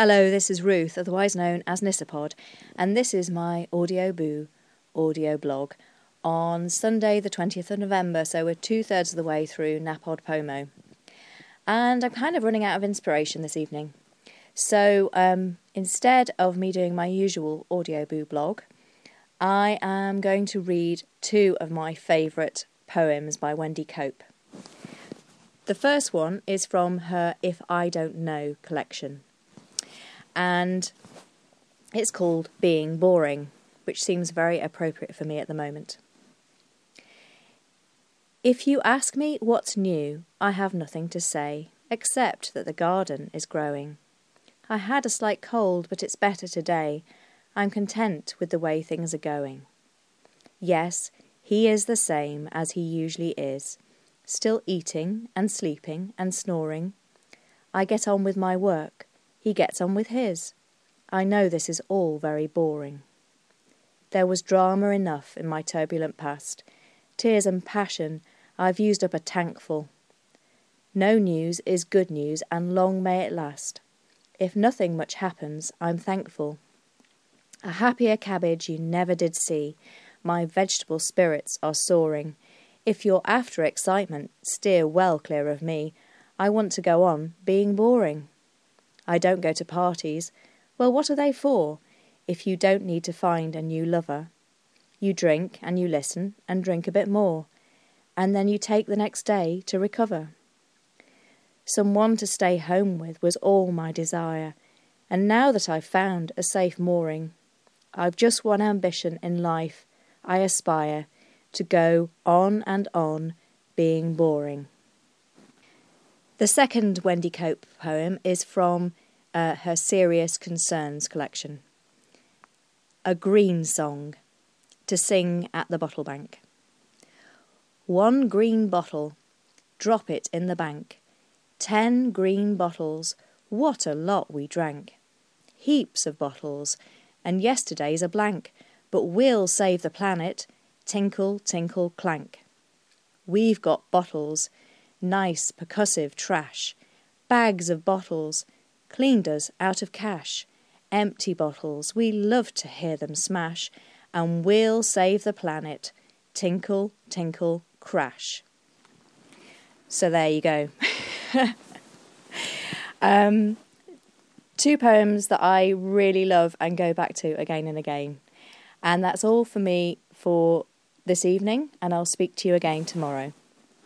Hello, this is Ruth, otherwise known as Nissapod, and this is my Audio Boo audio blog on Sunday the 20th of November, so we're 2/3 of the way through NaPodPoMo. And I'm kind of running out of inspiration this evening. So instead of me doing my usual Audio Boo blog, I am going to read two of my favourite poems by Wendy Cope. The first one is from her If I Don't Know collection. And it's called Being Boring, which seems very appropriate for me at the moment. If you ask me what's new, I have nothing to say, except that the garden is growing. I had a slight cold, but it's better today. I'm content with the way things are going. Yes, he is the same as he usually is, still eating and sleeping and snoring. I get on with my work. He gets on with his. I know this is all very boring. There was drama enough in my turbulent past. Tears and passion, I've used up a tankful. No news is good news, and long may it last. If nothing much happens, I'm thankful. A happier cabbage you never did see. My vegetable spirits are soaring. If you're after excitement, steer well clear of me. I want to go on being boring. I don't go to parties. Well, what are they for, if you don't need to find a new lover? You drink and you listen and drink a bit more, and then you take the next day to recover. Someone to stay home with was all my desire, and now that I've found a safe mooring, I've just one ambition in life. I aspire to go on and on being boring. The second Wendy Cope poem is from her Serious Concerns collection. A Green Song, to sing at the bottle bank. One green bottle, drop it in the bank. 10 green bottles, what a lot we drank. Heaps of bottles, and yesterday's a blank, but we'll save the planet, tinkle, tinkle, clank. We've got bottles, nice percussive trash, bags of bottles, cleaned us out of cash, empty bottles, we love to hear them smash, and we'll save the planet, tinkle, tinkle, crash. So there you go. Two poems that I really love and go back to again and again. And that's all for me for this evening, and I'll speak to you again tomorrow.